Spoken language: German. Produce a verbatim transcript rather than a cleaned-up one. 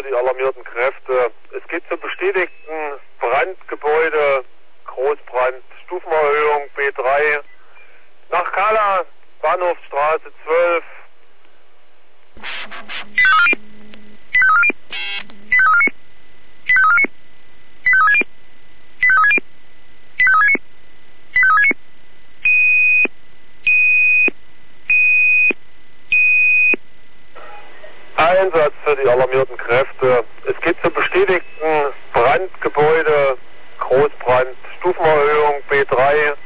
die alarmierten Kräfte. Es geht zum bestätigten Brandgebäude, Großbrand, Stufenerhöhung B drei, nach Kala, Bahnhofsstraße zwölf. Einsatz für die alarmierten Kräfte. Es geht zum bestätigten Brandgebäude, Großbrand, Stufenerhöhung B drei.